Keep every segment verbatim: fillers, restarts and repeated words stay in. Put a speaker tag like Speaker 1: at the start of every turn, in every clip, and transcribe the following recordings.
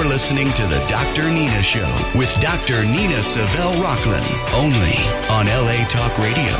Speaker 1: listening to the Doctor Nina Show with Doctor Nina Savelle Rocklin, only on L A Talk Radio.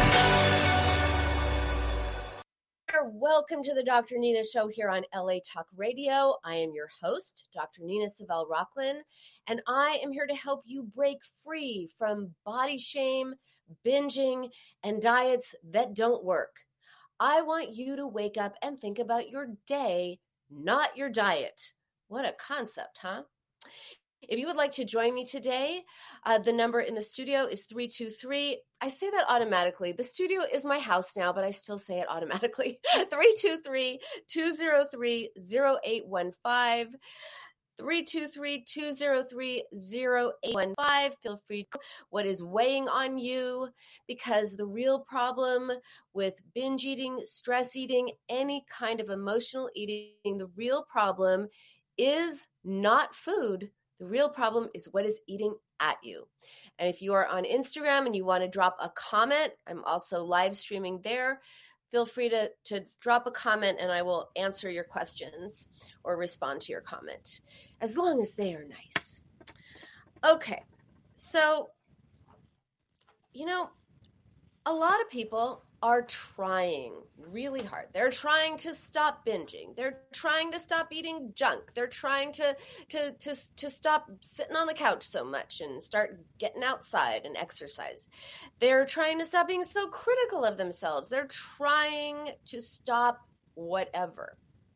Speaker 2: Welcome to the Doctor Nina Show here on L A Talk Radio. I am your host, Doctor Nina Savelle Rocklin, and I am here to help you break free from body shame, binging, and diets that don't work. I want you to wake up and think about your day, not your diet. What a concept, huh? If you would like to join me today, uh, the number in the studio is three two three. I say that automatically. The studio is my house now, but I still say it automatically. three two three, two zero three, zero eight one five. three two three, two zero three, zero eight one five. Feel free to what is weighing on you, because the real problem with binge eating, stress eating, any kind of emotional eating, the real problem is not food. The real problem is what is eating at you. And if you are on Instagram and you want to drop a comment, I'm also live streaming there. Feel free to, to drop a comment and I will answer your questions or respond to your comment, as long as they are nice. Okay, so, you know, a lot of people are trying really hard. They're trying to stop binging. They're trying to stop eating junk. They're trying to, to, to, to stop sitting on the couch so much and start getting outside and exercise. They're trying to stop being so critical of themselves. They're trying to stop whatever.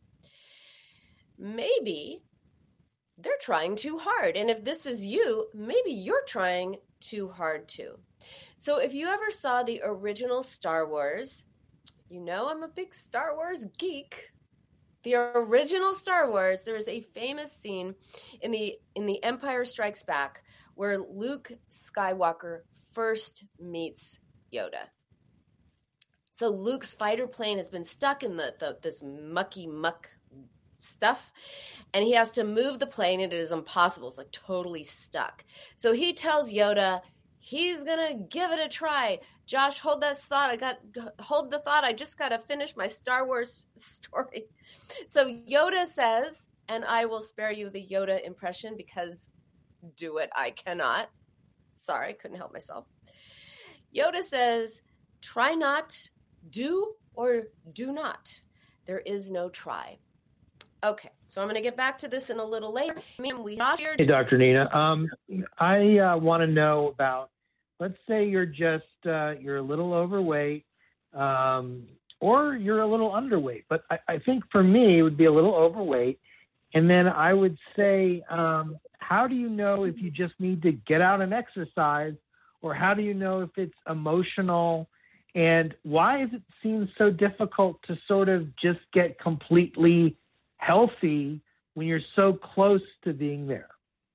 Speaker 2: Maybe they're trying too hard. And if this is you, maybe you're trying too hard too. So if you ever saw the original Star Wars, you know I'm a big Star Wars geek. The original Star Wars, there is a famous scene in the in the Empire Strikes Back where Luke Skywalker first meets Yoda. So Luke's fighter plane has been stuck in the, the this mucky muck stuff, and he has to move the plane, and it is impossible. It's like totally stuck. So he tells Yoda he's gonna give it a try. Josh, hold that thought. I got hold the thought. I just gotta finish my Star Wars story. So Yoda says, and I will spare you the Yoda impression because do it, I cannot. Sorry, couldn't help myself. Yoda says, try not, do or do not. There is no try. Okay, so I'm going to get back to this in a little later. We
Speaker 3: hey, Doctor Nina. Um, I uh, want to know about, let's say you're just, uh, you're a little overweight um, or you're a little underweight. But I, I think for me, it would be a little overweight. And then I would say, um, how do you know if you just need to get out and exercise, or how do you know if it's emotional? And why does it seem so difficult to sort of just get completely healthy when you're so close to being there?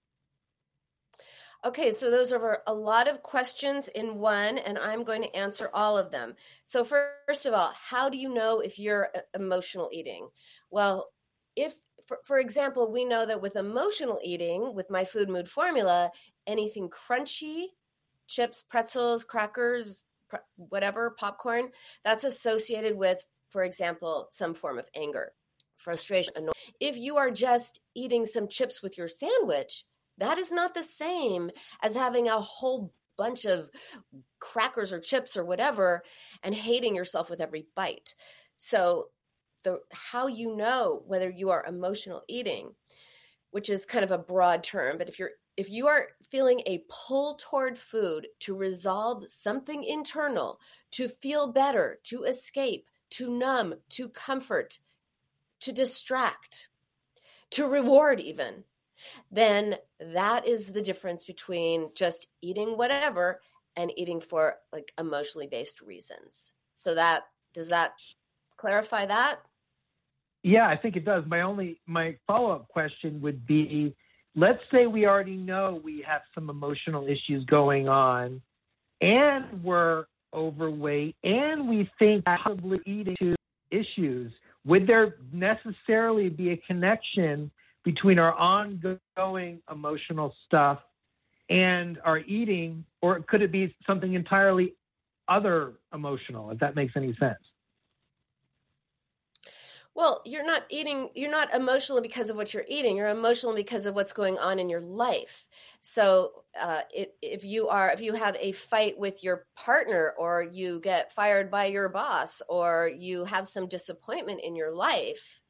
Speaker 2: Okay, so those are a lot of questions in one, and I'm going to answer all of them. So first of all, how do you know if you're emotional eating? Well, if, for, for example, we know that with emotional eating, with my food mood formula, anything crunchy, chips, pretzels, crackers, pr- whatever, popcorn, that's associated with, for example, some form of anger, frustration, annoyance. If you are just eating some chips with your sandwich, that is not the same as having a whole bunch of crackers or chips or whatever and hating yourself with every bite. So the how you know whether you are emotional eating, which is kind of a broad term, but if you're if you are feeling a pull toward food to resolve something internal, to feel better, to escape, to numb, to comfort, to distract, to reward even, then that is the difference between just eating whatever and eating for like emotionally based reasons. So that, does that clarify that?
Speaker 3: Yeah, I think it does. My only, my follow-up question would be, let's say we already know we have some emotional issues going on and we're overweight and we think possibly eating to issues. Would there necessarily be a connection between our ongoing emotional stuff and our eating, or could it be something entirely other emotional, if that makes any sense?
Speaker 2: Well, you're not eating, you're not emotional because of what you're eating. You're emotional because of what's going on in your life. So uh, it, if you are, if you have a fight with your partner, or you get fired by your boss, or you have some disappointment in your life,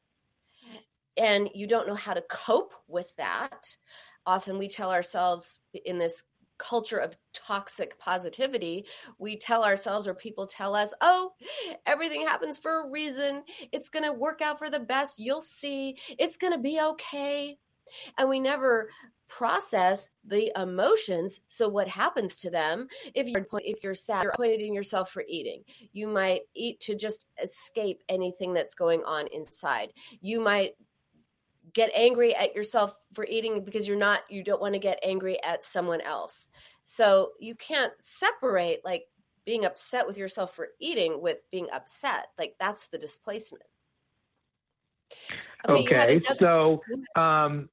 Speaker 2: and you don't know how to cope with that, often we tell ourselves, in this culture of toxic positivity, we tell ourselves, or people tell us, oh, everything happens for a reason. It's going to work out for the best. You'll see. It's going to be okay. And we never process the emotions. So what happens to them? If you're, if you're sad, you're pointing yourself for eating. You might eat to just escape anything that's going on inside. You might get angry at yourself for eating because you're not, you don't want to get angry at someone else. So you can't separate like being upset with yourself for eating with being upset. Like that's the displacement.
Speaker 3: Okay. okay another, so, um,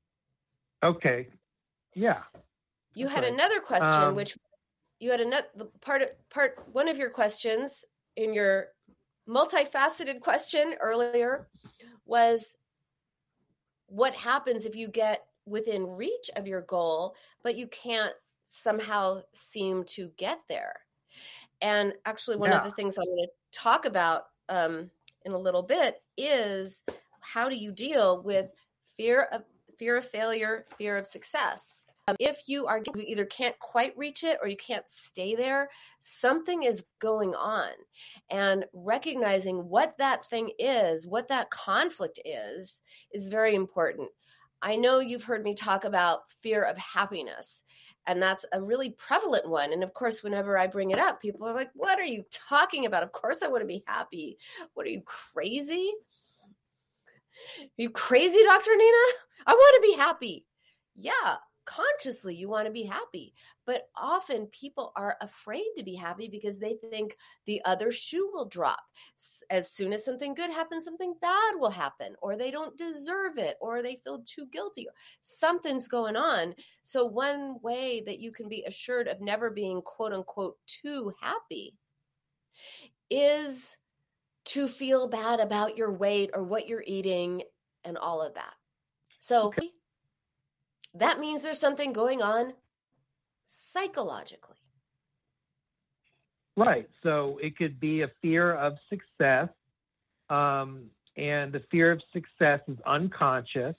Speaker 3: okay. Yeah.
Speaker 2: You
Speaker 3: That's
Speaker 2: had
Speaker 3: right.
Speaker 2: another question,
Speaker 3: um,
Speaker 2: which you had another part, part, one of your questions in your multifaceted question earlier was, what happens if you get within reach of your goal, but you can't somehow seem to get there? And actually, one
Speaker 3: yeah.
Speaker 2: of the things I'm going to talk about um, in a little bit is how do you deal with fear of fear of failure, fear of success? Um, if you are you either can't quite reach it or you can't stay there, something is going on. And recognizing what that thing is, what that conflict is, is very important. I know you've heard me talk about fear of happiness, and that's a really prevalent one. And of course, whenever I bring it up, people are like, what are you talking about? Of course I want to be happy. What are you, crazy? Are you crazy, Doctor Nina? I want to be happy. Yeah. Consciously, you want to be happy, but often people are afraid to be happy because they think the other shoe will drop. As soon as something good happens, something bad will happen, or they don't deserve it, or they feel too guilty. Something's going on. So one way that you can be assured of never being quote unquote too happy is to feel bad about your weight or what you're eating and all of that. So okay. That means there's something going on psychologically.
Speaker 3: Right. So it could be a fear of success, um, and the fear of success is unconscious.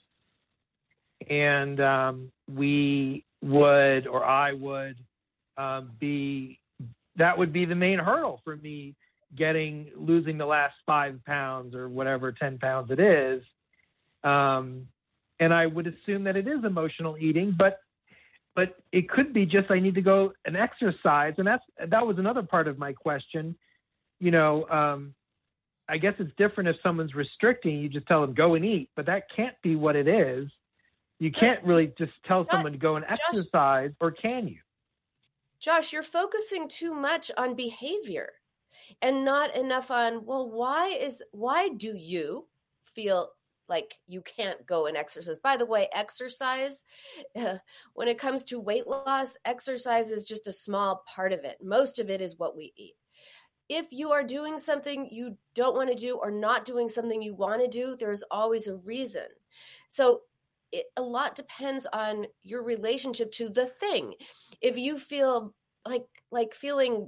Speaker 3: And um, we would, or I would, um, be, that would be the main hurdle for me getting, losing the last five pounds or whatever, ten pounds it is. Um, And I would assume that it is emotional eating, but but it could be just I need to go and exercise. And that's that was another part of my question. You know, um, I guess it's different if someone's restricting. You just tell them go and eat, but that can't be what it is. You can't really just tell someone to go and exercise, or can you?
Speaker 2: Josh, you're focusing too much on behavior and not enough on, well, why is why do you feel like you can't go and exercise? By the way, exercise, uh, when it comes to weight loss, exercise is just a small part of it. Most of it is what we eat. If you are doing something you don't want to do or not doing something you want to do, there's always a reason. So it, a lot depends on your relationship to the thing. If you feel like like feeling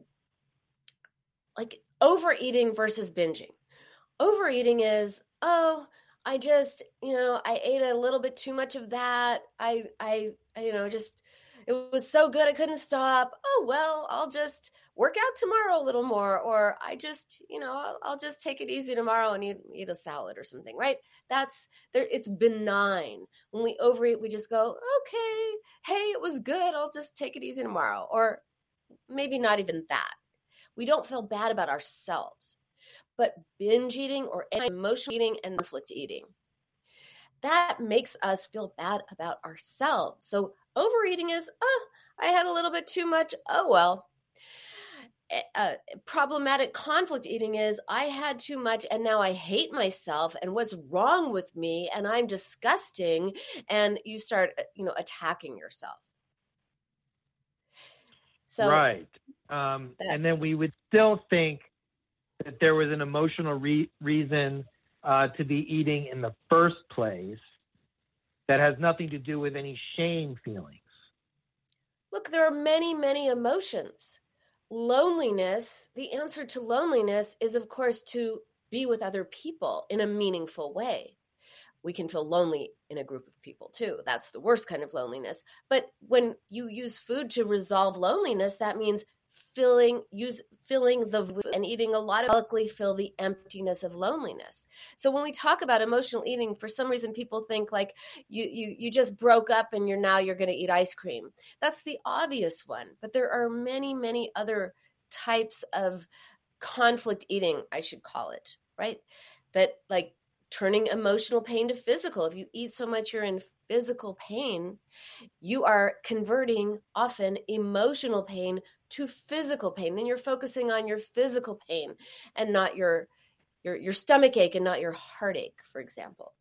Speaker 2: like overeating versus binging. Overeating is, oh, I just, you know, I ate a little bit too much of that. I, I, I, you know, just, it was so good I couldn't stop. Oh, well, I'll just work out tomorrow a little more. Or I just, you know, I'll, I'll just take it easy tomorrow and eat, eat a salad or something, right? That's, there. It's benign. When we overeat, we just go, okay, hey, it was good. I'll just take it easy tomorrow. Or maybe not even that. We don't feel bad about ourselves. But binge eating or emotional eating and conflict eating, that makes us feel bad about ourselves. So overeating is, oh, I had a little bit too much. Oh, well. Uh, problematic conflict eating is, I had too much and now I hate myself and what's wrong with me and I'm disgusting. And you start, you know, attacking yourself. So,
Speaker 3: right. Um,
Speaker 2: that,
Speaker 3: and then we would still think that there was an emotional re- reason uh, to be eating in the first place that has nothing to do with any shame feelings?
Speaker 2: Look, there are many, many emotions. Loneliness, the answer to loneliness is, of course, to be with other people in a meaningful way. We can feel lonely in a group of people too. That's the worst kind of loneliness. But when you use food to resolve loneliness, that means filling, use filling the and eating a lot of likely fill the emptiness of loneliness. So when we talk about emotional eating, for some reason people think like you you you just broke up and you're now you're going to eat ice cream. That's the obvious one. But there are many, many other types of conflict eating, I should call it, right? That like turning emotional pain to physical. If you eat so much you're in physical pain, you are converting often emotional pain to physical pain. Then you're focusing on your physical pain and not your your your stomach ache and not your heartache, for example.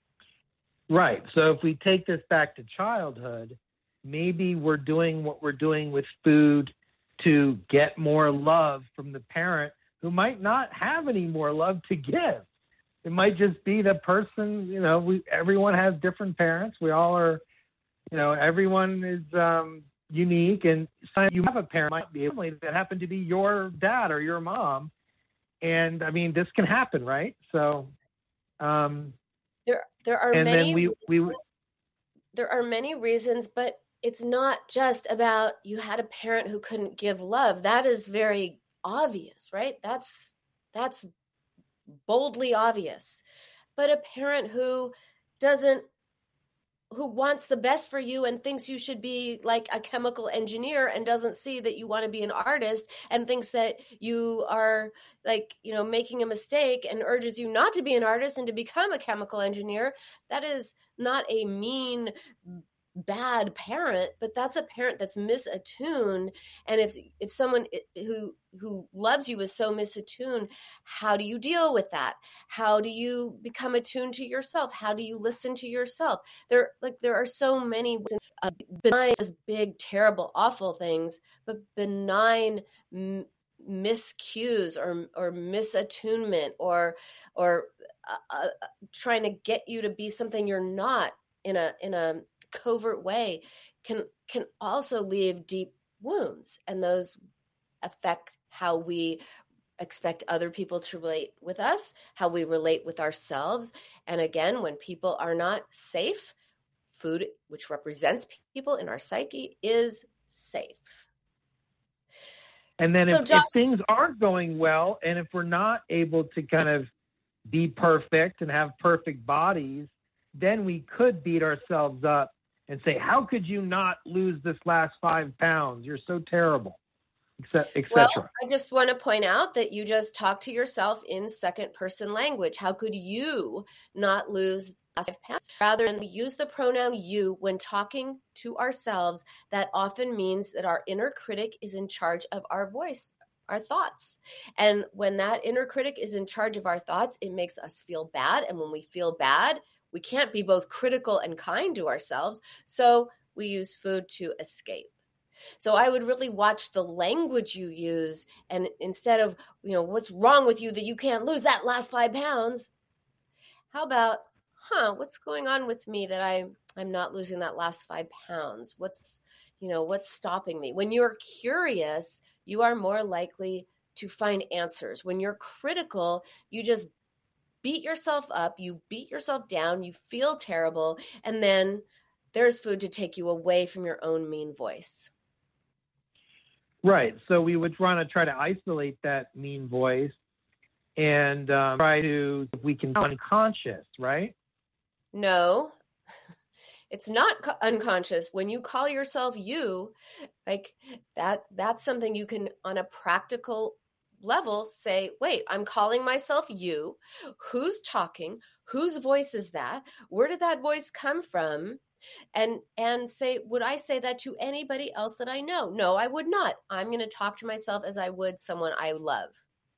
Speaker 3: Right. So if we take this back to childhood, maybe we're doing what we're doing with food to get more love from the parent who might not have any more love to give. It might just be the person, you know, we, everyone has different parents. We all are, you know, everyone is um, unique. And you have a parent might be able that happen to be your dad or your mom. And I mean, this can happen, right? So um,
Speaker 2: there, there are
Speaker 3: and
Speaker 2: many,
Speaker 3: then we, we,
Speaker 2: there are many reasons, but it's not just about you had a parent who couldn't give love. That is very obvious, right? That's, that's boldly obvious. But a parent who doesn't, who wants the best for you and thinks you should be like a chemical engineer and doesn't see that you want to be an artist and thinks that you are like, you know, making a mistake and urges you not to be an artist and to become a chemical engineer, that is not a mean, bad parent, but that's a parent that's misattuned. And if if someone who who loves you is so misattuned, how do you deal with that? How do you become attuned to yourself? How do you listen to yourself? There like there are so many uh, benign, big, terrible, awful things, but benign m- miscues or or misattunement or or uh, uh, trying to get you to be something you're not in a in a covert way can can also leave deep wounds, and those affect how we expect other people to relate with us, how we relate with ourselves. And again, when people are not safe, food, which represents people in our psyche, is safe.
Speaker 3: And then
Speaker 2: so
Speaker 3: if,
Speaker 2: Josh,
Speaker 3: if things aren't going well, and if we're not able to kind of be perfect and have perfect bodies, then we could beat ourselves up and say, how could you not lose this last five pounds? You're so terrible, et cetera.
Speaker 2: Well, I just want to point out that you just talked to yourself in second person language. How could you not lose five pounds? Rather than use the pronoun you when talking to ourselves, that often means that our inner critic is in charge of our voice, our thoughts. And when that inner critic is in charge of our thoughts, it makes us feel bad. And when we feel bad, we can't be both critical and kind to ourselves, so we use food to escape. So I would really watch the language you use, and instead of, you know, what's wrong with you that you can't lose that last five pounds, how about, huh, what's going on with me that I, I'm not losing that last five pounds? What's, you know, what's stopping me? When you're curious, you are more likely to find answers. When you're critical, you just beat yourself up, you beat yourself down, you feel terrible, and then there's food to take you away from your own mean voice.
Speaker 3: Right. So we would want to try to isolate that mean voice and um, try to, if we can, unconscious, right?
Speaker 2: No, it's not co- unconscious. When you call yourself you, like that, that's something you can, on a practical level, say, wait, I'm calling myself you. Who's talking? Whose voice is that? Where did that voice come from? And and say, would I say that to anybody else that I know? No, I would not. I'm going to talk to myself as I would someone I love.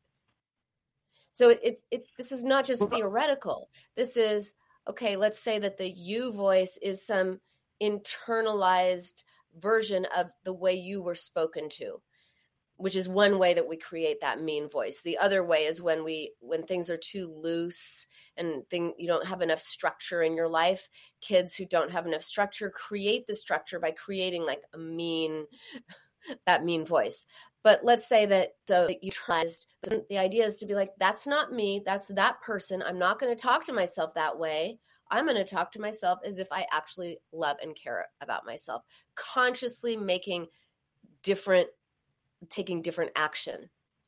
Speaker 2: So it, it, it this is not just theoretical. This is, okay, let's say that the you voice is some internalized version of the way you were spoken to. which is one way that we create that mean voice. The other way is when we when things are too loose and thing you don't have enough structure in your life. Kids who don't have enough structure create the structure by creating like a mean that mean voice. But let's say that so you tried, the idea is to be like, that's not me, that's that person. I'm not going to talk to myself that way. I'm going to talk to myself as if I actually love and care about myself, consciously making different, taking different action.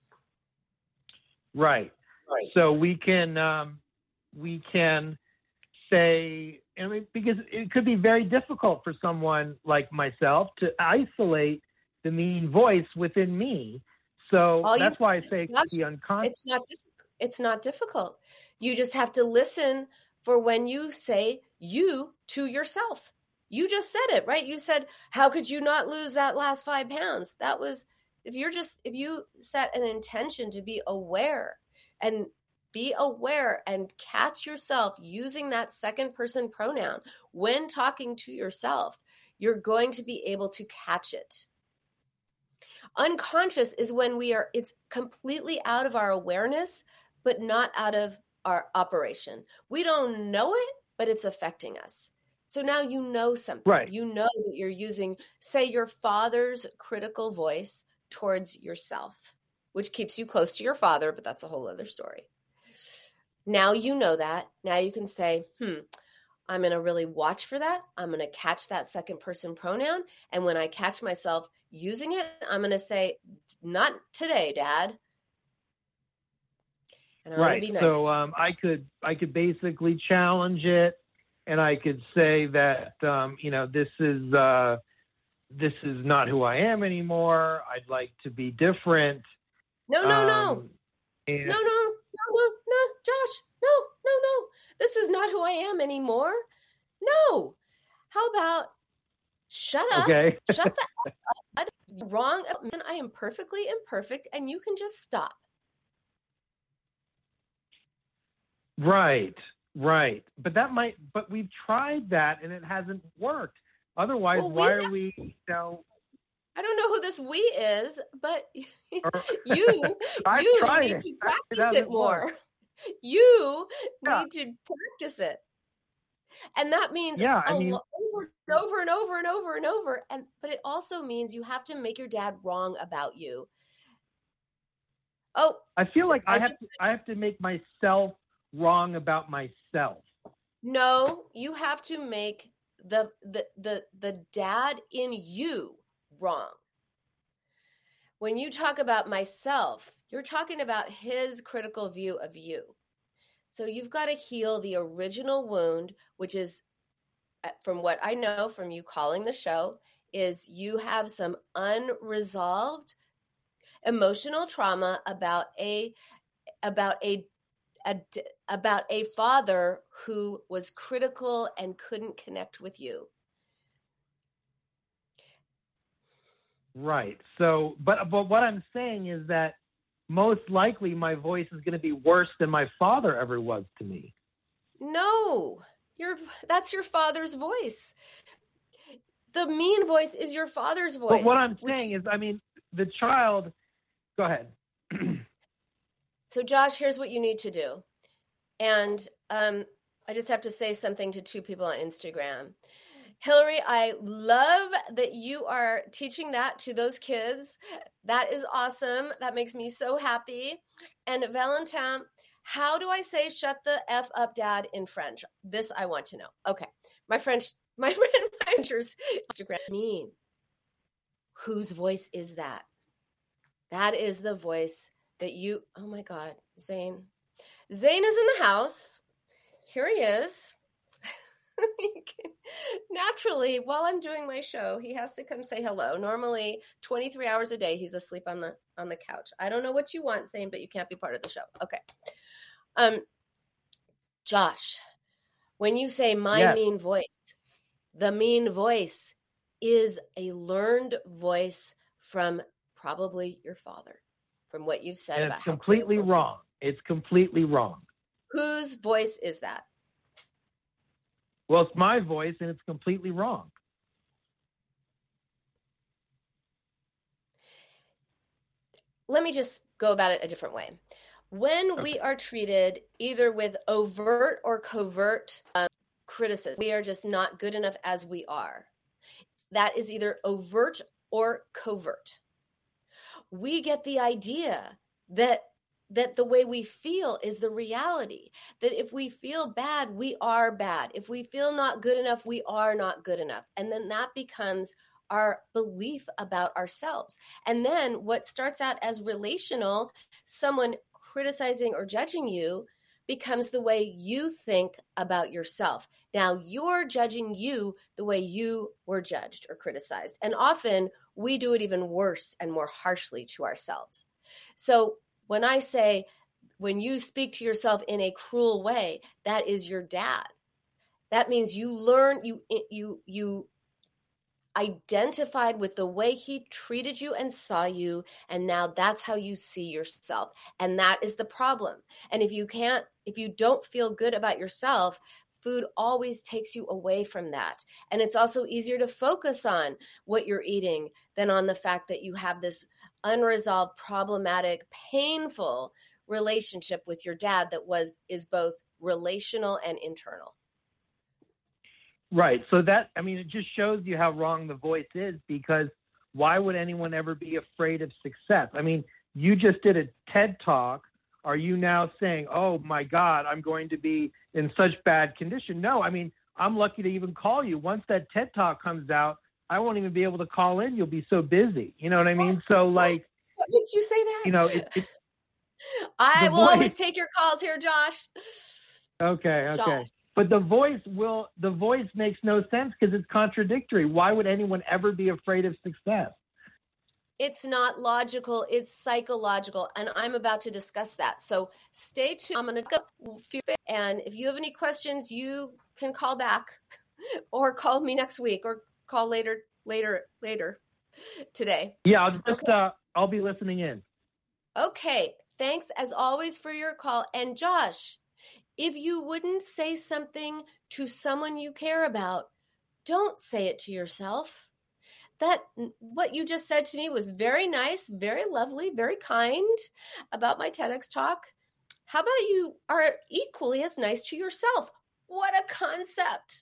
Speaker 3: Right. Right. So we can, um, we can say, I mean, because it could be very difficult for someone like myself to isolate the mean voice within me. So All that's you, why I say it could be unconscious.
Speaker 2: It's not, it's not difficult. You just have to listen for when you say you to yourself. You just said it, right? You said, how could you not lose that last five pounds? That was, if you're just, if you set an intention to be aware and be aware and catch yourself using that second person pronoun when talking to yourself, you're going to be able to catch it. Unconscious is when we are, it's completely out of our awareness, but not out of our operation. We don't know it, but it's affecting us. So now you know something.
Speaker 3: Right.
Speaker 2: You know that you're using, say, your father's critical voice towards yourself, which keeps you close to your father, but that's a whole other story. Now you know that. Now you can say, hmm, I'm going to really watch for that. I'm going to catch that second person pronoun. And when I catch myself using it, I'm going to say, not today, Dad. And I
Speaker 3: right.
Speaker 2: Be nice.
Speaker 3: So um, I could I could basically challenge it, and I could say that um, you know this is uh, this is not who I am anymore. I'd like to be different.
Speaker 2: No, no,
Speaker 3: um,
Speaker 2: no.
Speaker 3: And-
Speaker 2: no, no, no, no, no, Josh. No, no, no. This is not who I am anymore. No. How about shut up?
Speaker 3: Okay.
Speaker 2: Shut the up. Wrong. I am perfectly imperfect, and you can just stop.
Speaker 3: Right, right. But that might, but we've tried that and it hasn't worked. Otherwise,
Speaker 2: well, we
Speaker 3: why
Speaker 2: have,
Speaker 3: are we, you know?
Speaker 2: I don't know who this we is, but
Speaker 3: Or,
Speaker 2: you, you need
Speaker 3: it.
Speaker 2: to practice it, it more. You yeah. need to practice it. And that means
Speaker 3: yeah, I
Speaker 2: a
Speaker 3: mean,
Speaker 2: lo- over and over and over and over and over. And, but it also means you have to make your dad wrong about you. Oh,
Speaker 3: I feel like I, I have
Speaker 2: just,
Speaker 3: to, I have to make myself wrong about myself.
Speaker 2: No, you have to make the the the the dad in you wrong. When you talk about myself, you're talking about his critical view of you. So you've got to heal the original wound, which is, from what I know from you calling the show, is you have some unresolved emotional trauma about a about a A, about a father who was critical and couldn't connect with you.
Speaker 3: Right. So, but but what I'm saying is that most likely my voice is going to be worse than my father ever was to me.
Speaker 2: No, your that's your father's voice. The mean voice is your father's voice.
Speaker 3: But what I'm saying
Speaker 2: which,
Speaker 3: is, I mean, the child. Go ahead.
Speaker 2: So, Josh, here's what you need to do. And um, I just have to say something to two people on Instagram. Hillary, I love that you are teaching that to those kids. That is awesome. That makes me so happy. And Valentin, how do I say shut the F up, Dad, in French? This I want to know. Okay. My French, my friend, my Frenchers, Instagram mean. Whose voice is that? That is the voice that you, oh my God, Zane. Zane is in the house. Here he is. Naturally, while I'm doing my show, he has to come say hello. Normally, twenty-three hours a day, he's asleep on the on the couch. I don't know what you want, Zane, but you can't be part of the show. Okay. Um, Josh, when you say my
Speaker 3: yes.
Speaker 2: mean voice, the mean voice is a learned voice from probably your father. From what you've said
Speaker 3: and
Speaker 2: about
Speaker 3: it's
Speaker 2: how
Speaker 3: completely wrong. It's completely wrong.
Speaker 2: Whose voice is that?
Speaker 3: Well, it's my voice, and it's completely wrong.
Speaker 2: let me just go about it a different way. When okay. we are treated either with overt or covert um, criticism, we are just not good enough as we are. That is either overt or covert. We get the idea that that the way we feel is the reality, that if we feel bad, we are bad. If we feel not good enough, we are not good enough. And then that becomes our belief about ourselves. And then what starts out as relational, someone criticizing or judging you, becomes the way you think about yourself. Now you're judging you the way you were judged or criticized. And often we do it even worse and more harshly to ourselves. So when I say, when you speak to yourself in a cruel way, that is your dad. That means you learn, you, you, you identified with the way he treated you and saw you, and now that's how you see yourself. And that is the problem. And if you can't, if you don't feel good about yourself, food always takes you away from that. And it's also easier to focus on what you're eating than on the fact that you have this unresolved, problematic, painful relationship with your dad that was is both relational and internal.
Speaker 3: Right. So that, I mean, it just shows you how wrong the voice is, because why would anyone ever be afraid of success? I mean, you just did a TED Talk. Are you now saying, oh my God, I'm going to be in such bad condition? No, I mean, I'm lucky to even call you. Once that TED Talk comes out, I won't even be able to call in. You'll be so busy. You know what I mean? So like,
Speaker 2: what makes you say that?
Speaker 3: You know, it, it,
Speaker 2: I will voice, always take your calls here, Josh.
Speaker 3: Okay. Okay.
Speaker 2: Josh.
Speaker 3: But the voice will, the voice makes no sense because it's contradictory. Why would anyone ever be afraid of success?
Speaker 2: It's not logical. It's psychological. And I'm about to discuss that. So stay tuned. I'm going to go. And if you have any questions, you can call back or call me next week or call later, later, later today.
Speaker 3: Yeah, I'll just,
Speaker 2: okay.
Speaker 3: uh, I'll be listening in.
Speaker 2: Okay. Thanks as always for your call. And Josh, if you wouldn't say something to someone you care about, don't say it to yourself. That what you just said to me was very nice, very lovely, very kind about my TEDx talk. How about you are equally as nice to yourself? What a concept.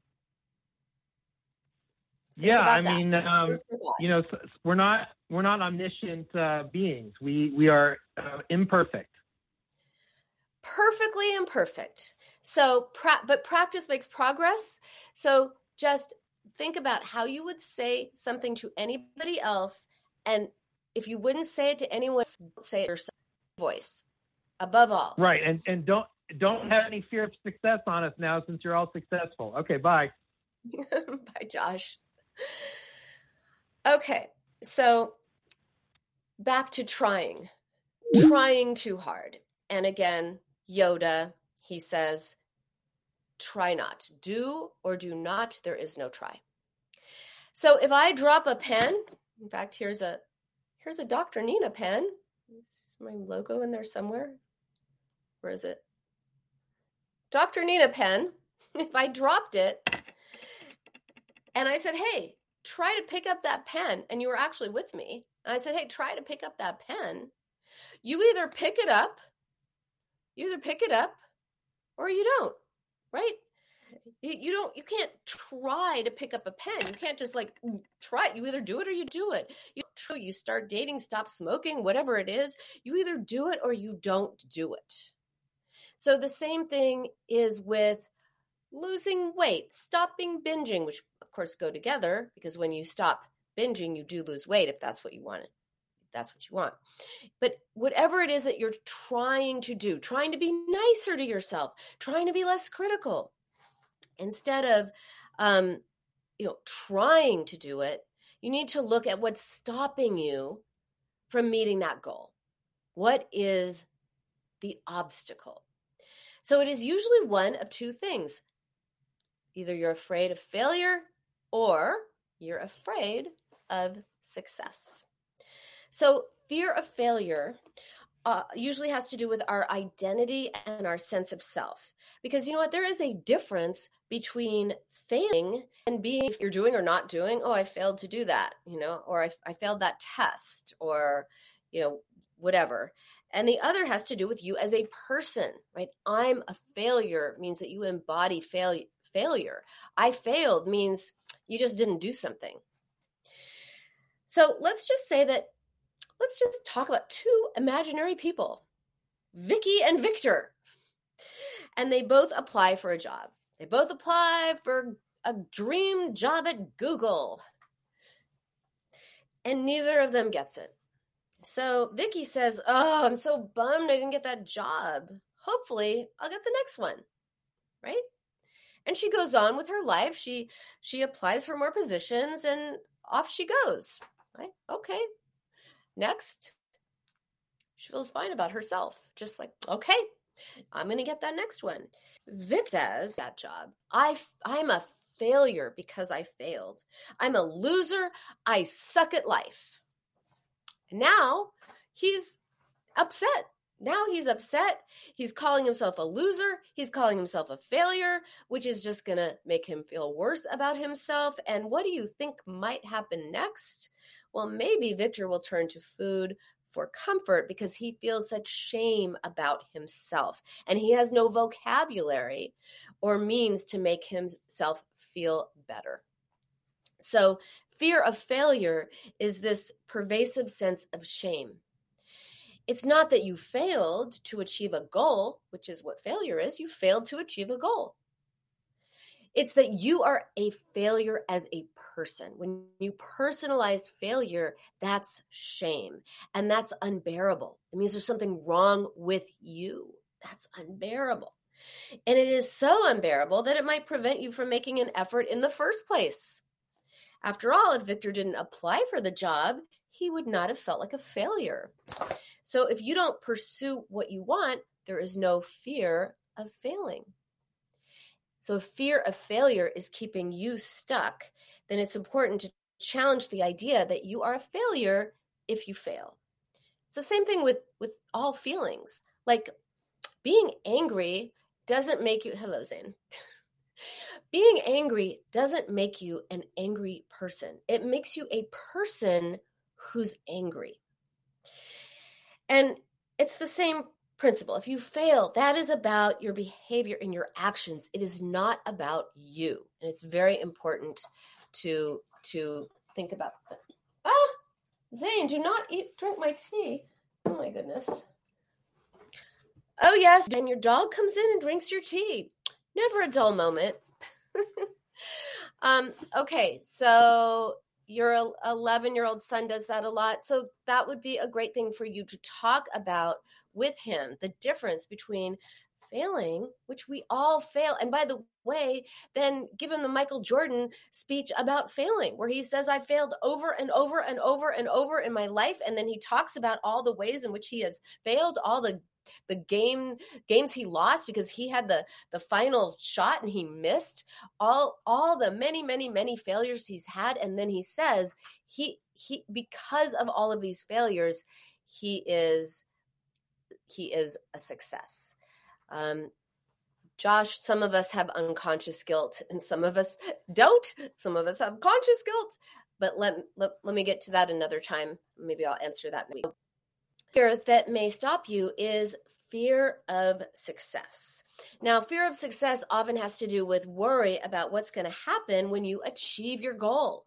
Speaker 2: Think
Speaker 3: yeah, I
Speaker 2: that.
Speaker 3: mean, um, you know, we're not we're not omniscient uh, beings. We we are uh, imperfect.
Speaker 2: Perfectly imperfect. So, pra- but practice makes progress. So just think about how you would say something to anybody else. And if you wouldn't say it to anyone, say it yourself. Voice above all.
Speaker 3: Right. And, and don't, don't have any fear of success on us now, since you're all successful. Okay. Bye.
Speaker 2: Bye, Josh. Okay. So back to trying, trying too hard. And again, Yoda, he says, try not. Do or do not. There is no try. So if I drop a pen, in fact, here's a here's a Doctor Nina pen. Is my logo in there somewhere? Where is it? Doctor Nina pen. If I dropped it and I said, hey, try to pick up that pen, and you were actually with me, and I said, hey, try to pick up that pen, you either pick it up, you either pick it up or you don't. Right? You, you don't, you can't try to pick up a pen. You can't just like try it. You either do it or you do it. You, you start dating, stop smoking, whatever it is. You either do it or you don't do it. So the same thing is with losing weight, stopping binging, which of course go together, because when you stop binging, you do lose weight if that's what you want. That's what you want. But whatever it is that you're trying to do, trying to be nicer to yourself, trying to be less critical, instead of, um, you know, trying to do it, you need to look at what's stopping you from meeting that goal. What is the obstacle? So it is usually one of two things. Either you're afraid of failure or you're afraid of success. So fear of failure uh, usually has to do with our identity and our sense of self. Because you know what? There is a difference between failing and being, if you're doing or not doing, oh, I failed to do that, you know, or I, I failed that test, or, you know, whatever. And the other has to do with you as a person, right? I'm a failure means that you embody fail- failure. I failed means you just didn't do something. So let's just say that, let's just talk about two imaginary people, Vicky and Victor. And they both apply for a job. They both apply for a dream job at Google. And neither of them gets it. So Vicky says, oh, I'm so bummed I didn't get that job. Hopefully I'll get the next one, right? And she goes on with her life. She she applies for more positions and off she goes, right? Okay. Next. She feels fine about herself. Just like, okay, I'm going to get that next one. Vic says, that job, I, I'm a failure because I failed. I'm a loser. I suck at life. Now he's upset. Now he's upset. He's calling himself a loser. He's calling himself a failure, which is just going to make him feel worse about himself. And what do you think might happen next? Well, maybe Victor will turn to food for comfort because he feels such shame about himself. And he has no vocabulary or means to make himself feel better. So fear of failure is this pervasive sense of shame. It's not that you failed to achieve a goal, which is what failure is. You failed to achieve a goal. It's that you are a failure as a person. When you personalize failure, that's shame. And that's unbearable. It means there's something wrong with you. That's unbearable. And it is so unbearable that it might prevent you from making an effort in the first place. After all, if Victor didn't apply for the job, he would not have felt like a failure. So if you don't pursue what you want, there is no fear of failing. So if fear of failure is keeping you stuck, then it's important to challenge the idea that you are a failure if you fail. It's the same thing with, with all feelings. Like being angry doesn't make you, hello, Zane. Being angry doesn't make you an angry person. It makes you a person who's angry. And it's the same principle. If you fail, that is about your behavior and your actions. It is not about you. And it's very important to, to think about that. Ah, Zane, do not eat, drink my tea. Oh my goodness. Oh yes, and your dog comes in and drinks your tea. Never a dull moment. um, okay, so your eleven-year-old son does that a lot. So that would be a great thing for you to talk about with him, the difference between failing, which we all fail. And by the way, then give him the Michael Jordan speech about failing, where he says, I failed over and over and over and over in my life. And then he talks about all the ways in which he has failed, all the the game games he lost because he had the the final shot and he missed, all all the many many many failures he's had. And then he says he he because of all of these failures, he is he is a success. um Josh, some of us have unconscious guilt and some of us don't. Some of us have conscious guilt, but let let, let me get to that another time. Maybe I'll answer that. Fear that may stop you is fear of success. Now, fear of success often has to do with worry about what's going to happen when you achieve your goal.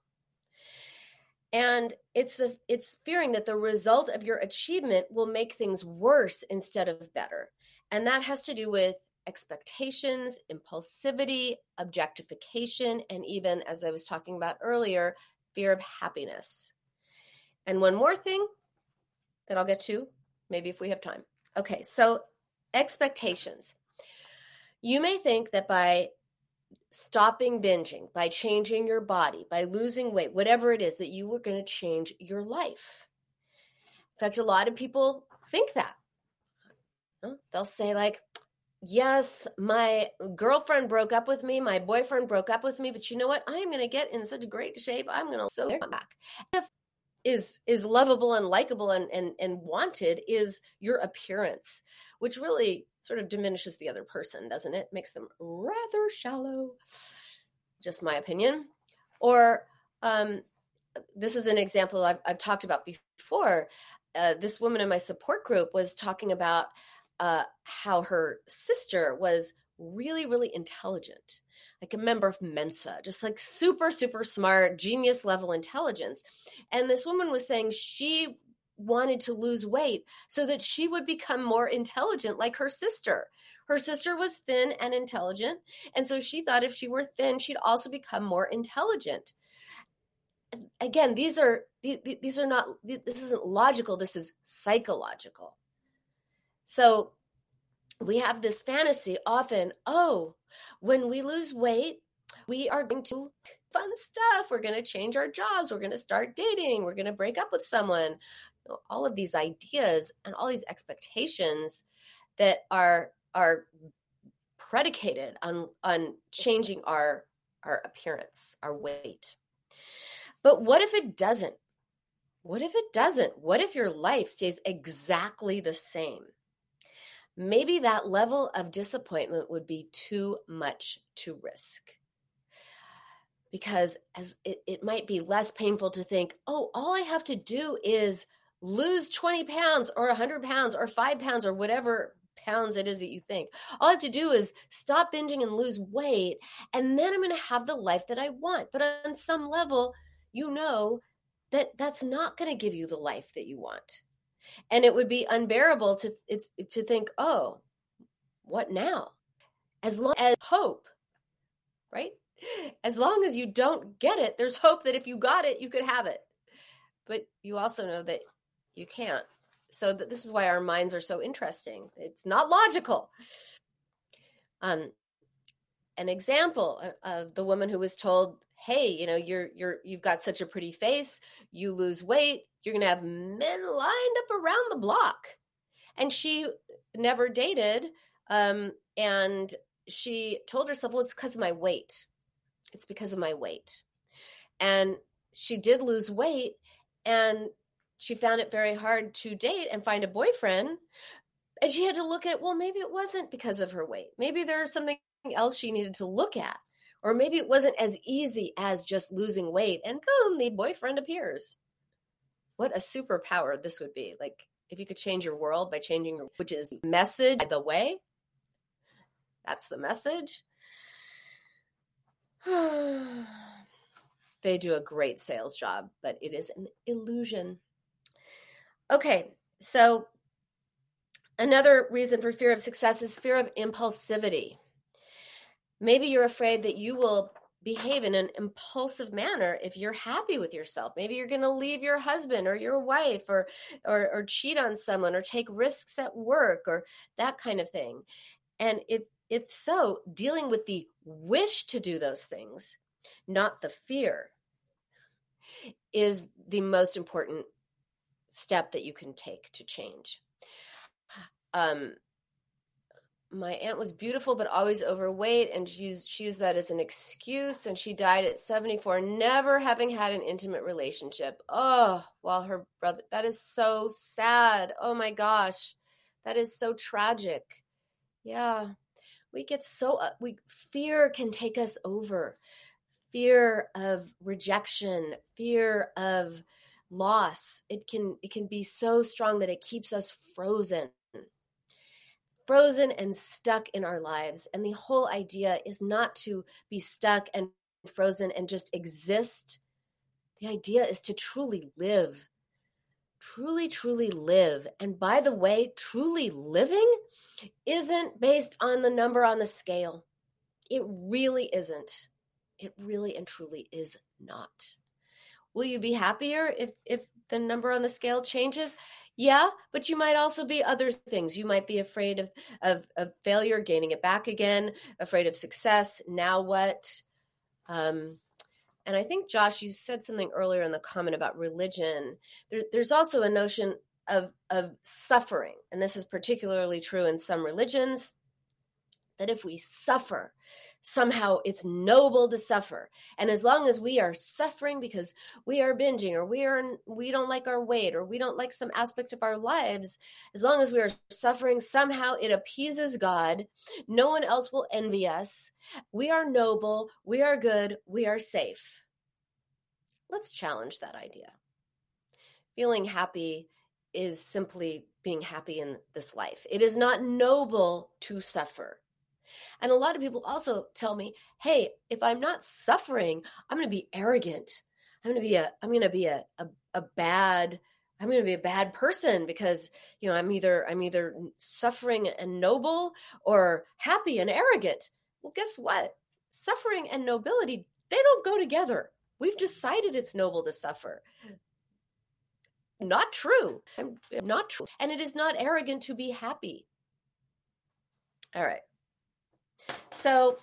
Speaker 2: And it's the it's fearing that the result of your achievement will make things worse instead of better. And that has to do with expectations, impulsivity, objectification, and even, as I was talking about earlier, fear of happiness. And one more thing that I'll get to, maybe if we have time. Okay, so expectations. You may think that by stopping binging, by changing your body, by losing weight, whatever it is, that you were going to change your life. In fact, a lot of people think that. They'll say like, yes, my girlfriend broke up with me, my boyfriend broke up with me, but you know what? I'm going to get in such great shape. I'm going to so come back. If is is lovable and likable and, and, and wanted is your appearance, which really sort of diminishes the other person, doesn't it? Makes them rather shallow, just my opinion. Or um, this is an example I've, I've talked about before. uh, this woman in my support group was talking about uh, how her sister was really, really intelligent, like a member of Mensa, just like super, super smart, genius level intelligence. And this woman was saying she wanted to lose weight so that she would become more intelligent like her sister. Her sister was thin and intelligent. And so she thought if she were thin, she'd also become more intelligent. Again, these are these are not, this isn't logical. This is psychological. So we have this fantasy often, oh, when we lose weight, we are going to do fun stuff. We're going to change our jobs. We're going to start dating. We're going to break up with someone. You know, all of these ideas and all these expectations that are are predicated on on changing our our appearance, our weight. But what if it doesn't? What if it doesn't? What if your life stays exactly the same? Maybe that level of disappointment would be too much to risk. Because as it, it might be less painful to think, oh, all I have to do is lose twenty pounds or one hundred pounds or five pounds or whatever pounds it is that you think. All I have to do is stop binging and lose weight, and then I'm going to have the life that I want. But on some level, you know that that's not going to give you the life that you want. And it would be unbearable to it's, to think, oh, what now? As long as hope, right? As long as you don't get it, there's hope that if you got it, you could have it. But you also know that you can't. So that this is why our minds are so interesting. It's not logical. Um, an example of the woman who was told, hey, you know, you're you're you've got such a pretty face, you lose weight, you're going to have men lined up around the block. And she never dated. Um, and she told herself, well, it's because of my weight. It's because of my weight. And she did lose weight, and she found it very hard to date and find a boyfriend. And she had to look at, well, maybe it wasn't because of her weight. Maybe there's something else she needed to look at. Or maybe it wasn't as easy as just losing weight, and boom, the boyfriend appears. What a superpower this would be. Like, if you could change your world by changing your, which is the message, by the way. That's the message. They do a great sales job, but it is an illusion. Okay, so another reason for fear of success is fear of impulsivity. Maybe you're afraid that you will behave in an impulsive manner if you're happy with yourself. Maybe you're going to leave your husband or your wife or, or or cheat on someone or take risks at work or that kind of thing. And if if so, dealing with the wish to do those things, not the fear, is the most important step that you can take to change. Um, my aunt was beautiful, but always overweight, and she used, she used that as an excuse, and she died at seventy-four, never having had an intimate relationship. Oh, while her brother, that is so sad. Oh my gosh, that is so tragic. Yeah, we get so, uh, we fear can take us over. Fear of rejection, fear of loss. It can, it can be so strong that it keeps us frozen. Frozen and stuck in our lives. And the whole idea is not to be stuck and frozen and just exist. The idea is to truly live. Truly, truly live. And by the way, truly living isn't based on the number on the scale. It really isn't. It really and truly is not. Will you be happier if, if the number on the scale changes? Yeah, but you might also be other things. You might be afraid of, of, of failure, gaining it back again, afraid of success. Now what? Um, and I think, Josh, you said something earlier in the comment about religion. There, there's also a notion of, of suffering. And this is particularly true in some religions, that if we suffer, somehow it's noble to suffer. And as long as we are suffering because we are binging or we are we don't like our weight or we don't like some aspect of our lives, as long as we are suffering, somehow it appeases God. No one else will envy us. We are noble, we are good, we are safe. Let's challenge that idea. Feeling happy is simply being happy in this life. It is not noble to suffer. And a lot of people also tell me, hey, if I'm not suffering, I'm going to be arrogant. I'm going to be a, I'm going to be a, a, a bad, I'm going to be a bad person because, you know, I'm either, I'm either suffering and noble or happy and arrogant. Well, guess what? Suffering and nobility, they don't go together. We've decided it's noble to suffer. Not true. I'm, not true. And it is not arrogant to be happy. All right. So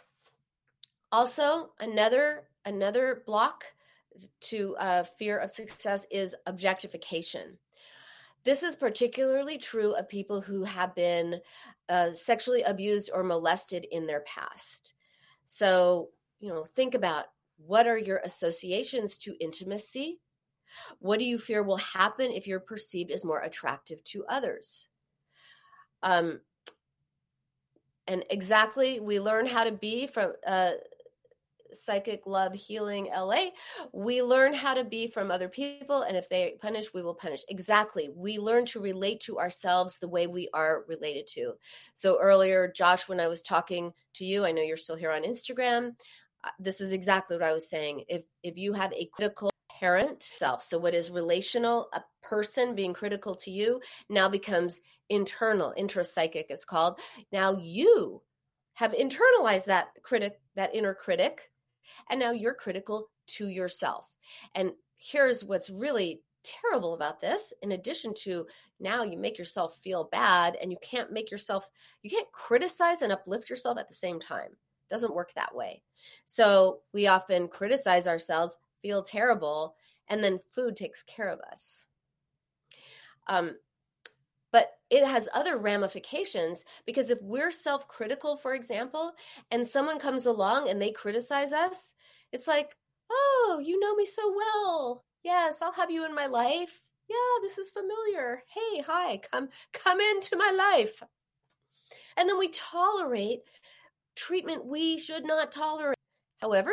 Speaker 2: also another another block to uh, fear of success is objectification. This is particularly true of people who have been uh, sexually abused or molested in their past. So, you know, think about, what are your associations to intimacy? What do you fear will happen if you're perceived as more attractive to others? Um, and exactly, we learn how to be from uh, Psychic Love Healing L A. We learn how to be from other people, and if they punish, we will punish. Exactly. We learn to relate to ourselves the way we are related to. So earlier, Josh, when I was talking to you, I know you're still here on Instagram. Uh, this is exactly what I was saying. If if you have a critical parent self, so what is relational, a person being critical to you now becomes internal, intrapsychic it's called. Now you have internalized that critic, that inner critic, and now you're critical to yourself. And here's what's really terrible about this. In addition to now you make yourself feel bad, and you can't make yourself, you can't criticize and uplift yourself at the same time. It doesn't work that way. So we often criticize ourselves, feel terrible, and then food takes care of us. Um, but it has other ramifications, because if we're self-critical, for example, and someone comes along and they criticize us, it's like, oh, you know me so well. Yes, I'll have you in my life. Yeah, this is familiar. Hey, hi, come, come into my life. And then we tolerate treatment we should not tolerate. However,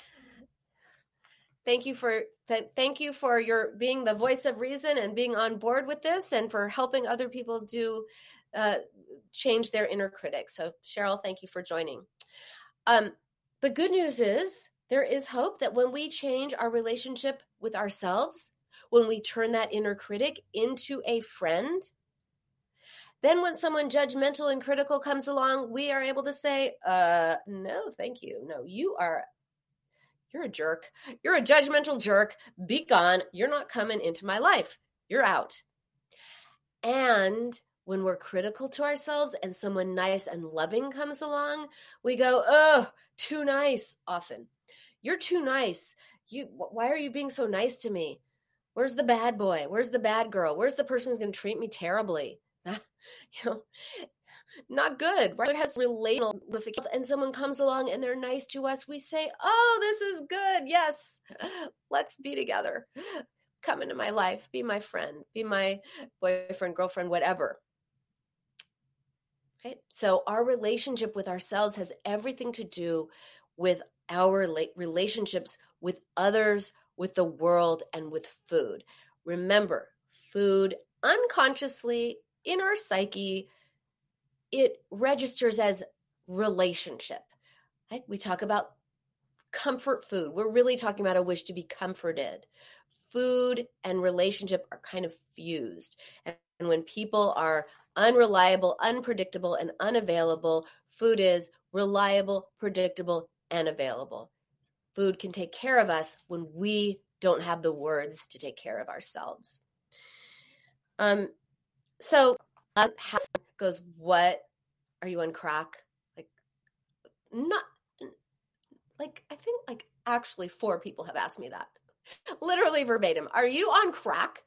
Speaker 2: thank you for th- thank you for your being the voice of reason and being on board with this, and for helping other people do uh, change their inner critic. So Cheryl, thank you for joining. Um, the good news is there is hope that when we change our relationship with ourselves, when we turn that inner critic into a friend, then when someone judgmental and critical comes along, we are able to say, uh, no, thank you. No, you are, you're a jerk. You're a judgmental jerk. Be gone. You're not coming into my life. You're out. And when we're critical to ourselves and someone nice and loving comes along, we go, oh, too nice often. You're too nice. You, why are you being so nice to me? Where's the bad boy? Where's the bad girl? Where's the person who's going to treat me terribly? You know, not good, right? It has relational, and someone comes along and they're nice to us. We say, oh, this is good. Yes, let's be together. Come into my life. Be my friend. Be my boyfriend, girlfriend, whatever. Right? So our relationship with ourselves has everything to do with our relationships with others, with the world, and with food. Remember, food unconsciously in our psyche, it registers as relationship. Right? We talk about comfort food. We're really talking about a wish to be comforted. Food and relationship are kind of fused. And when people are unreliable, unpredictable, and unavailable, food is reliable, predictable, and available. Food can take care of us when we don't have the words to take care of ourselves. Um, so uh, goes, what, are you on crack? Like, not, like, I think like actually four people have asked me that. Literally verbatim. Are you on crack?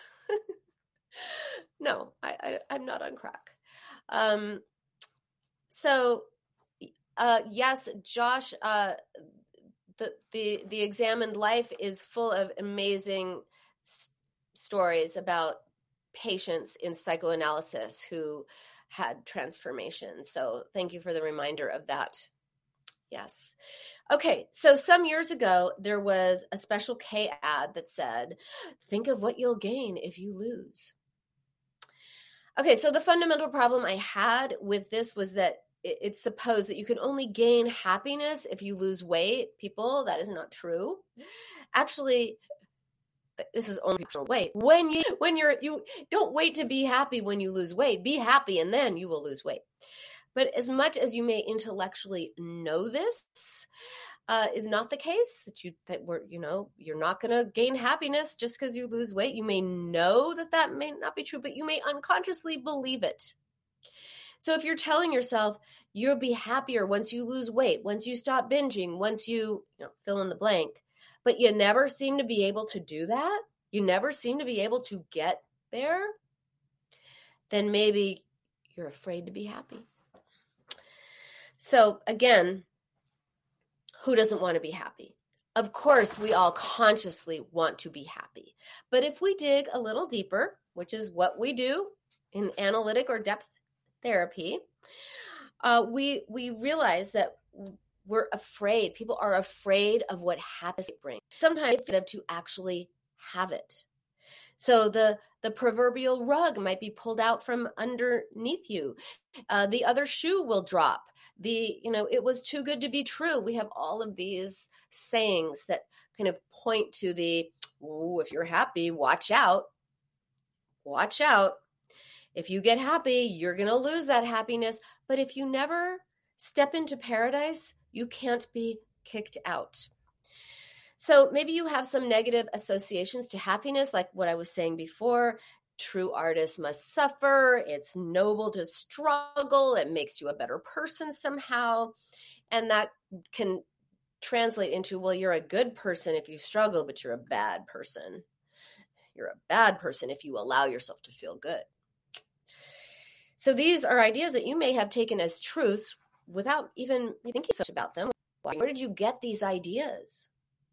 Speaker 2: No, I, I, I'm not on crack. Um, so, uh, yes, Josh, uh, the, the, the examined life is full of amazing s- stories about patients in psychoanalysis who had transformation. So thank you for the reminder of that. Yes. Okay. So some years ago, there was a Special K ad that said, think of what you'll gain if you lose. Okay. So the fundamental problem I had with this was that it's supposed that you can only gain happiness if you lose weight. People, that is not true. Actually, this is only personal weight. When you, when you're, you don't wait to be happy when you lose weight. Be happy and then you will lose weight. But as much as you may intellectually know this, uh, is not the case that you, that we're, you know, you're not going to gain happiness just because you lose weight. You may know that that may not be true, but you may unconsciously believe it. So if you're telling yourself you'll be happier once you lose weight, once you stop binging, once you, you know, fill in the blank, but you never seem to be able to do that, you never seem to be able to get there, then maybe you're afraid to be happy. So again, who doesn't want to be happy? Of course, we all consciously want to be happy. But if we dig a little deeper, which is what we do in analytic or depth therapy, uh, we we realize that we're afraid. People are afraid of what happiness brings. Sometimes they have to actually have it. So the the proverbial rug might be pulled out from underneath you. Uh, the other shoe will drop. The, you know, it was too good to be true. We have all of these sayings that kind of point to the, ooh, if you're happy, watch out. Watch out. If you get happy, you're going to lose that happiness. But if you never step into paradise, you can't be kicked out. So maybe you have some negative associations to happiness, like what I was saying before. True artists must suffer. It's noble to struggle. It makes you a better person somehow. And that can translate into, well, you're a good person if you struggle, but you're a bad person. You're a bad person if you allow yourself to feel good. So these are ideas that you may have taken as truths without even thinking so much about them. Where did you get these ideas?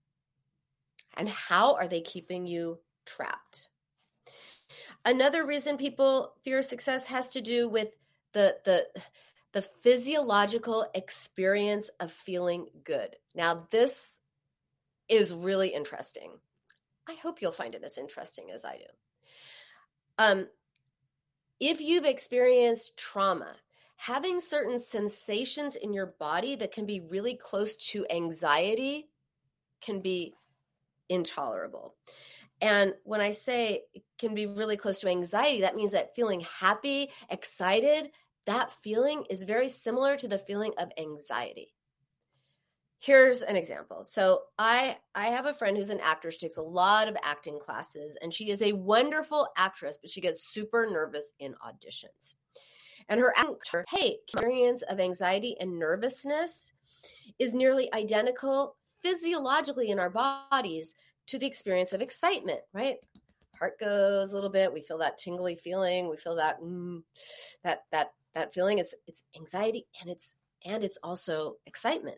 Speaker 2: And how are they keeping you trapped? Another reason people fear success has to do with the, the, the physiological experience of feeling good. Now, this is really interesting. I hope you'll find it as interesting as I do. Um, if you've experienced trauma, having certain sensations in your body that can be really close to anxiety can be intolerable. And when I say it can be really close to anxiety, that means that feeling happy, excited, that feeling is very similar to the feeling of anxiety. Here's an example. So I I have a friend who's an actor. She takes a lot of acting classes, and she is a wonderful actress, but she gets super nervous in auditions. And her actor, hey, experience of anxiety and nervousness is nearly identical physiologically in our bodies to the experience of excitement, right? Heart goes a little bit. We feel that tingly feeling. We feel that mm, that that that feeling. It's it's anxiety and it's and it's also excitement.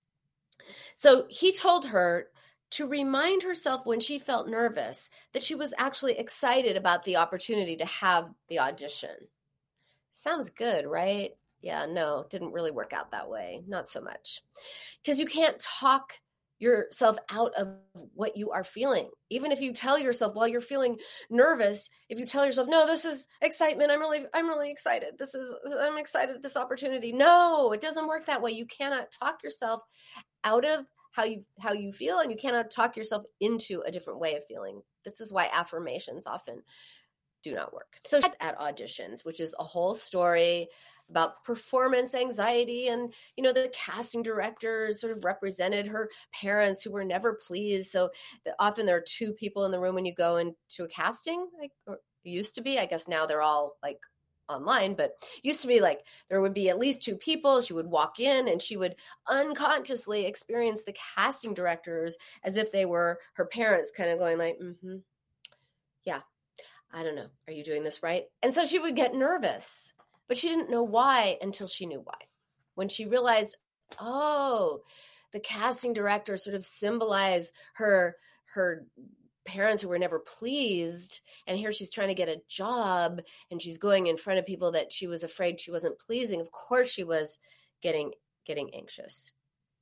Speaker 2: So he told her to remind herself when she felt nervous that she was actually excited about the opportunity to have the audition. Sounds good, right? Yeah, no, didn't really work out that way. Not so much. Because you can't talk yourself out of what you are feeling. Even if you tell yourself while you're feeling nervous, if you tell yourself, no, this is excitement. I'm really, I'm really excited. This is, I'm excited at this opportunity. No, it doesn't work that way. You cannot talk yourself out of how you, how you feel, and you cannot talk yourself into a different way of feeling. This is why affirmations often do not work. So at auditions, which is a whole story about performance anxiety, and, you know, the casting director sort of represented her parents who were never pleased. So often there are two people in the room when you go into a casting, like, or used to be, I guess now they're all like online, but used to be like, there would be at least two people. She would walk in and she would unconsciously experience the casting directors as if they were her parents, kind of going like, mm-hmm, yeah, I don't know. Are you doing this right? And so she would get nervous. But she didn't know why until she knew why. When she realized, oh, the casting director sort of symbolized her, her parents who were never pleased. And here she's trying to get a job, and she's going in front of people that she was afraid she wasn't pleasing. Of course she was getting, getting anxious.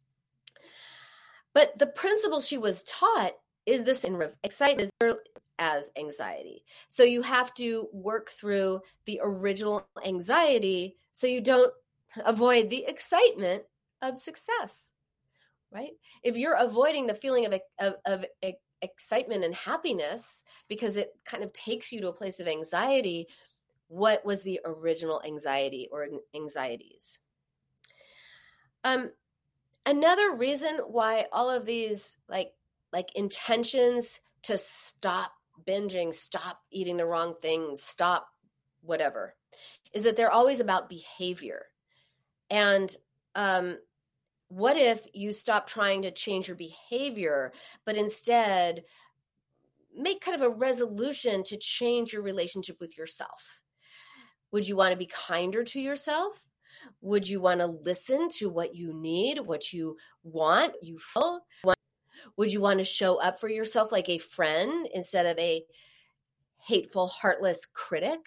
Speaker 2: But the principle she was taught is this in excitement as anxiety. So you have to work through the original anxiety so you don't avoid the excitement of success, right? If you're avoiding the feeling of, of, of excitement and happiness because it kind of takes you to a place of anxiety, what was the original anxiety or anxieties? Um, another reason why all of these like like intentions to stop binging, stop eating the wrong things, stop whatever, is that they're always about behavior. And um, what if you stop trying to change your behavior, but instead make kind of a resolution to change your relationship with yourself? Would you want to be kinder to yourself? Would you want to listen to what you need, what you want, you feel? Would you want to show up for yourself like a friend instead of a hateful, heartless critic?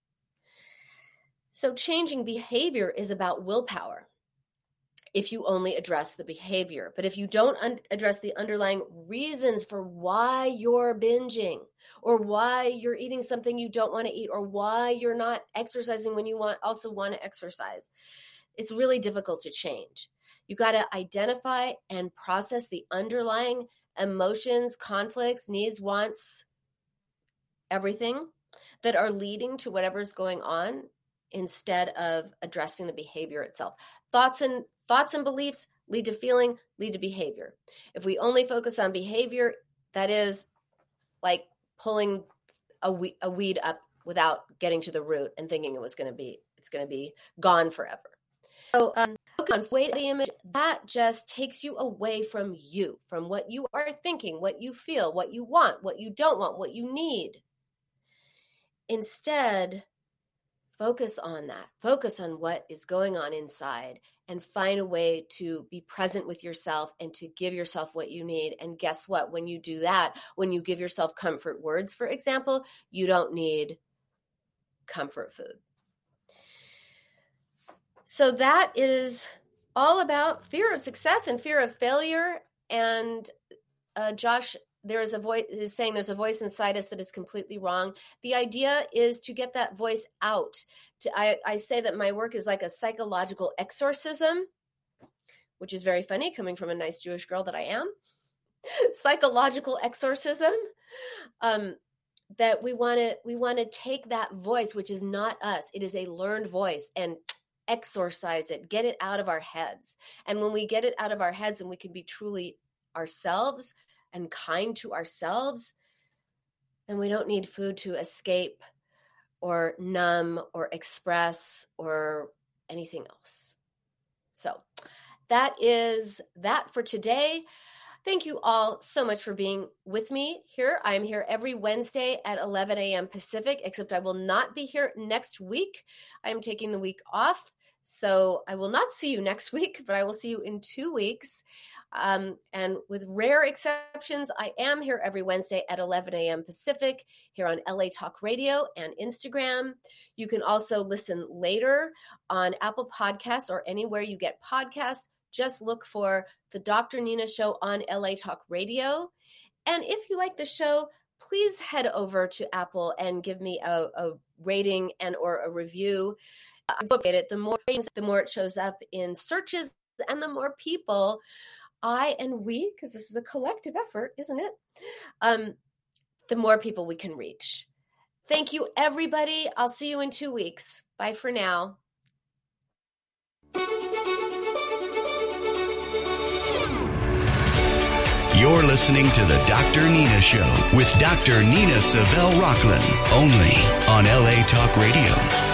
Speaker 2: So changing behavior is about willpower if you only address the behavior. But if you don't un- address the underlying reasons for why you're binging, or why you're eating something you don't want to eat, or why you're not exercising when you want also want to exercise, it's really difficult to change. You got to identify and process the underlying emotions, conflicts, needs, wants, everything that are leading to whatever's going on instead of addressing the behavior itself. Thoughts and thoughts and beliefs lead to feeling, lead to behavior. If we only focus on behavior, that is like pulling a, we- a weed up without getting to the root and thinking it was going to be, it's going to be gone forever. So um, on weight the image, that just takes you away from you, from what you are thinking, what you feel, what you want, what you don't want, what you need. Instead, focus on that. Focus on what is going on inside and find a way to be present with yourself and to give yourself what you need. And guess what? When you do that, when you give yourself comfort words, for example, you don't need comfort food. So that is all about fear of success and fear of failure. And uh, Josh, there is a voice is saying there's a voice inside us that is completely wrong. The idea is to get that voice out. To, I, I say that my work is like a psychological exorcism, which is very funny coming from a nice Jewish girl that I am. Psychological exorcism. Um, that we want to we want to take that voice, which is not us. It is a learned voice, and exorcise it, get it out of our heads. And when we get it out of our heads and we can be truly ourselves and kind to ourselves, then we don't need food to escape or numb or express or anything else. So that is that for today. Thank you all so much for being with me here. I'm here every Wednesday at eleven a.m. Pacific, except I will not be here next week. I am taking the week off, so I will not see you next week, but I will see you in two weeks. Um, and with rare exceptions, I am here every Wednesday at eleven a.m. Pacific here on L A Talk Radio and Instagram. You can also listen later on Apple Podcasts or anywhere you get podcasts. Just look for the Doctor Nina Show on L A Talk Radio. And if you like the show, please head over to Apple and give me a, a rating and or a review. The more, the more it shows up in searches and the more people I and we, because this is a collective effort, isn't it? Um, the more people we can reach. Thank you, everybody. I'll see you in two weeks. Bye for now.
Speaker 1: You're listening to the Doctor Nina Show with Doctor Nina Savelle Rocklin, only on L A Talk Radio.